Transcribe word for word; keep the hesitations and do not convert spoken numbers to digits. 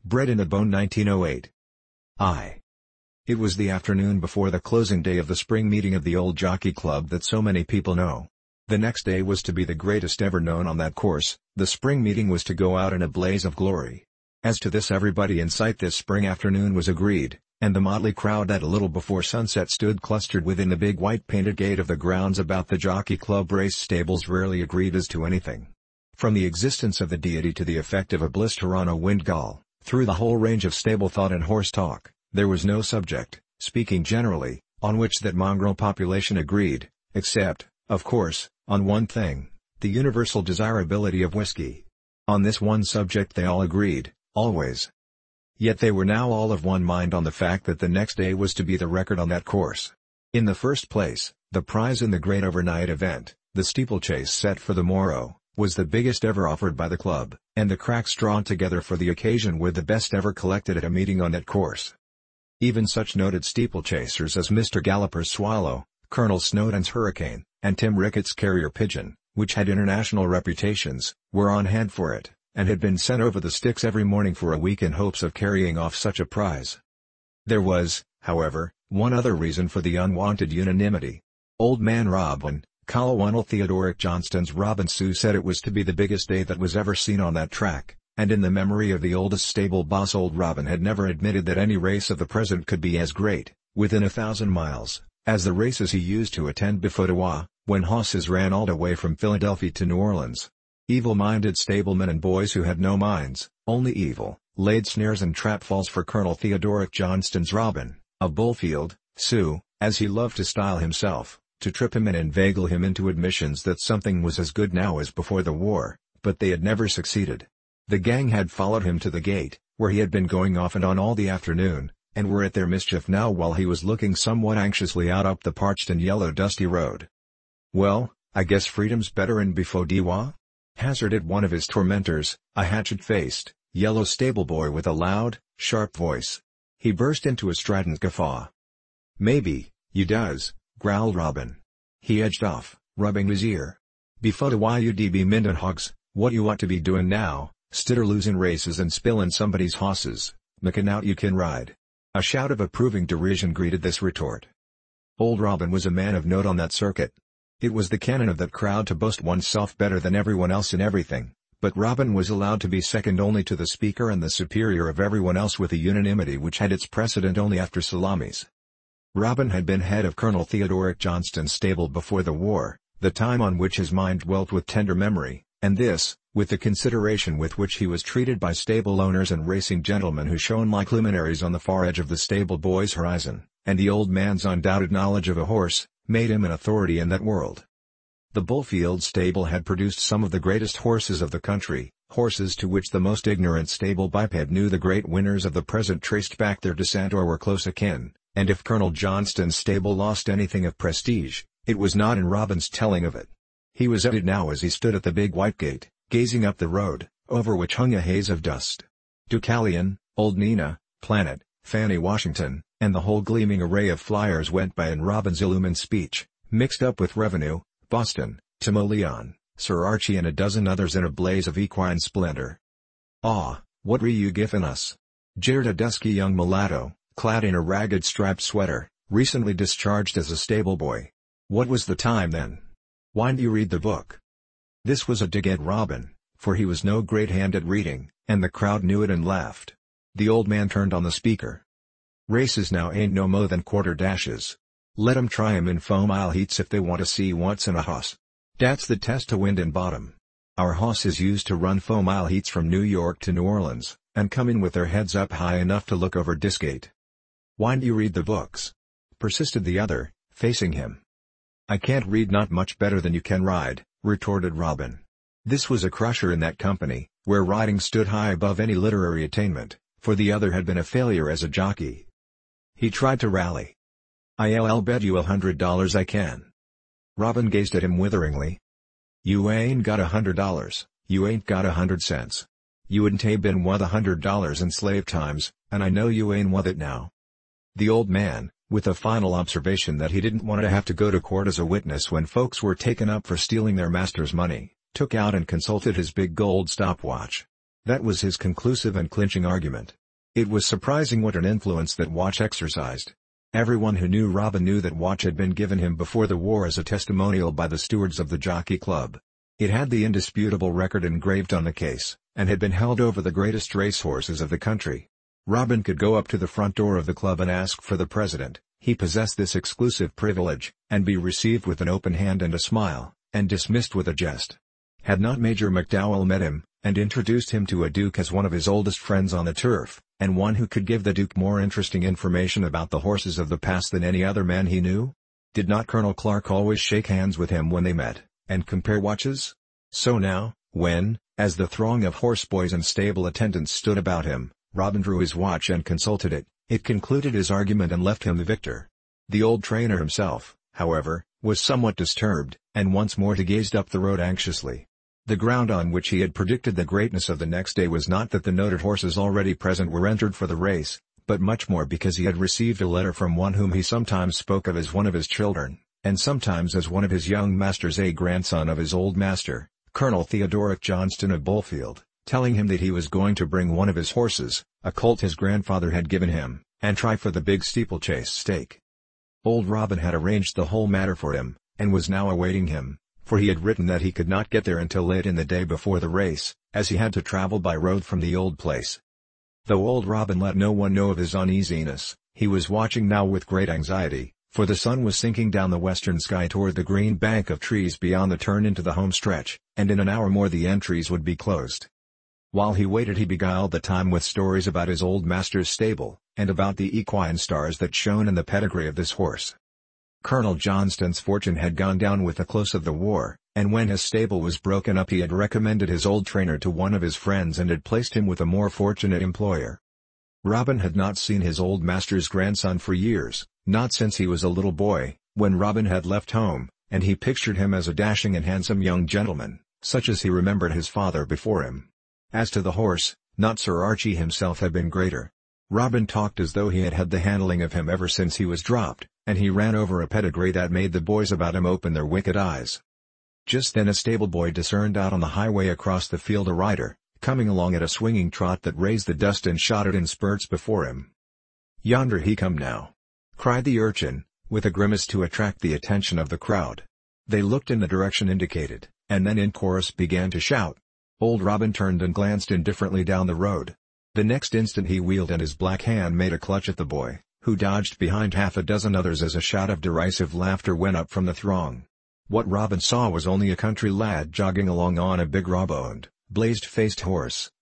Bred in the Bone nineteen oh eight. I. It was the afternoon before the closing day of the spring meeting of the old Jockey Club that so many people know. The next day was to be the greatest ever known on that course. The spring meeting was to go out in a blaze of glory. As to this everybody in sight this spring afternoon was agreed, and the motley crowd that a little before sunset stood clustered within the big white painted gate of the grounds about the Jockey Club race stables rarely agreed as to anything. From the existence of the deity to the effect of a blister on a wind gull, through the whole range of stable thought and horse talk, there was no subject, speaking generally, on which that mongrel population agreed, except, of course, on one thing, the universal desirability of whiskey. On this one subject they all agreed, always. Yet they were now all of one mind on the fact that the next day was to be the record on that course. In the first place, the prize in the great overnight event, the steeplechase set for the morrow, was the biggest ever offered by the club, and the cracks drawn together for the occasion were the best ever collected at a meeting on that course. Even such noted steeplechasers as Mister Galloper's Swallow, Colonel Snowdon's Hurricane, and Tim Ricketts' Carrier Pigeon, which had international reputations, were on hand for it, and had been sent over the sticks every morning for a week in hopes of carrying off such a prize. There was, however, one other reason for the unwanted unanimity. Old Man Robin, Colonel Theodoric Johnston's Robin Sioux said it was to be the biggest day that was ever seen on that track, and in the memory of the oldest stable boss old Robin had never admitted that any race of the present could be as great, within a thousand miles, as the races he used to attend before Ottawa, when hosses ran all the way from Philadelphia to New Orleans. Evil-minded stablemen and boys who had no minds, only evil, laid snares and trap-falls for Colonel Theodoric Johnston's Robin, of Bullfield, Sioux, as he loved to style himself, to trip him and inveigle him into admissions that something was as good now as before the war, but they had never succeeded. The gang had followed him to the gate, where he had been going off and on all the afternoon, and were at their mischief now while he was looking somewhat anxiously out up the parched and yellow dusty road. "Well, I guess freedom's better in Befodiwa?" hazarded one of his tormentors, a hatchet-faced, yellow stable-boy with a loud, sharp voice. He burst into a strident guffaw. "Maybe, you does," growled Robin. He edged off, rubbing his ear. "Befodiwa you d b minden hogs, what you ought to be doing now, stidder losing races and spillin' somebody's hosses, makin' out you can ride." A shout of approving derision greeted this retort. Old Robin was a man of note on that circuit. It was the canon of that crowd to boast oneself better than everyone else in everything, but Robin was allowed to be second only to the speaker and the superior of everyone else with a unanimity which had its precedent only after salamis. Robin had been head of Colonel Theodoric Johnston's stable before the war, the time on which his mind dwelt with tender memory, and this, with the consideration with which he was treated by stable owners and racing gentlemen who shone like luminaries on the far edge of the stable boy's horizon, and the old man's undoubted knowledge of a horse, made him an authority in that world. The Bullfield stable had produced some of the greatest horses of the country, horses to which the most ignorant stable biped knew the great winners of the present traced back their descent or were close akin, and if Colonel Johnston's stable lost anything of prestige, it was not in Robin's telling of it. He was at it now as he stood at the big white gate, gazing up the road, over which hung a haze of dust. Deucalion, Old Nina, Planet, Fanny Washington, and the whole gleaming array of flyers went by in Robin's illumined speech, mixed up with Revenue, Boston, Timoleon, Sir Archie and a dozen others in a blaze of equine splendor. "Ah, what re you giffen us?" jeered a dusky young mulatto, clad in a ragged striped sweater, recently discharged as a stable boy. "What was the time then? Why'n't you read the book?" This was a dig at Robin, for he was no great hand at reading, and the crowd knew it and laughed. The old man turned on the speaker. "Races now ain't no mo' than quarter dashes. Let 'em try 'em in four mile heats if they want to see what's in a hoss. Dat's the test to wind and bottom. Our hosses used to run four mile heats from New York to New Orleans, and come in with their heads up high enough to look over Disgate." "Why'n't you read the books?" persisted the other, facing him. "I can't read not much better than you can ride," retorted Robin. This was a crusher in that company, where riding stood high above any literary attainment, for the other had been a failure as a jockey. He tried to rally. "I'll bet you a hundred dollars I can." Robin gazed at him witheringly. "You ain't got a hundred dollars, you ain't got a hundred cents. You ain't been wuth a hundred dollars in slave times, and I know you ain't wuth it now." The old man, with a final observation that he didn't want to have to go to court as a witness when folks were taken up for stealing their master's money, took out and consulted his big gold stopwatch. That was his conclusive and clinching argument. It was surprising what an influence that watch exercised. Everyone who knew Robin knew that watch had been given him before the war as a testimonial by the stewards of the Jockey Club. It had the indisputable record engraved on the case, and had been held over the greatest racehorses of the country. Robin could go up to the front door of the club and ask for the president. He possessed this exclusive privilege, and be received with an open hand and a smile, and dismissed with a jest. Had not Major McDowell met him, and introduced him to a duke as one of his oldest friends on the turf, and one who could give the duke more interesting information about the horses of the past than any other man he knew? Did not Colonel Clark always shake hands with him when they met, and compare watches? So now, when, as the throng of horseboys and stable attendants stood about him, Robin drew his watch and consulted it, it concluded his argument and left him the victor. The old trainer himself, however, was somewhat disturbed, and once more he gazed up the road anxiously. The ground on which he had predicted the greatness of the next day was not that the noted horses already present were entered for the race, but much more because he had received a letter from one whom he sometimes spoke of as one of his children, and sometimes as one of his young masters, a grandson of his old master, Colonel Theodoric Johnston of Bullfield, telling him that he was going to bring one of his horses, a colt his grandfather had given him, and try for the big steeplechase stake. Old Robin had arranged the whole matter for him, and was now awaiting him, for he had written that he could not get there until late in the day before the race, as he had to travel by road from the old place. Though old Robin let no one know of his uneasiness, he was watching now with great anxiety, for the sun was sinking down the western sky toward the green bank of trees beyond the turn into the home stretch, and in an hour more the entries would be closed. While he waited he beguiled the time with stories about his old master's stable, and about the equine stars that shone in the pedigree of this horse. Colonel Johnston's fortune had gone down with the close of the war, and when his stable was broken up he had recommended his old trainer to one of his friends and had placed him with a more fortunate employer. Robin had not seen his old master's grandson for years, not since he was a little boy, when Robin had left home, and he pictured him as a dashing and handsome young gentleman, such as he remembered his father before him. As to the horse, not Sir Archie himself had been greater. Robin talked as though he had had the handling of him ever since he was dropped, and he ran over a pedigree that made the boys about him open their wicked eyes. Just then a stable boy discerned out on the highway across the field a rider, coming along at a swinging trot that raised the dust and shot it in spurts before him. "Yonder he come now!" cried the urchin, with a grimace to attract the attention of the crowd. They looked in the direction indicated, and then in chorus began to shout. Old Robin turned and glanced indifferently down the road. The next instant he wheeled and his black hand made a clutch at the boy, who dodged behind half a dozen others as a shout of derisive laughter went up from the throng. What Robin saw was only a country lad jogging along on a big raw-boned, blazed-faced horse,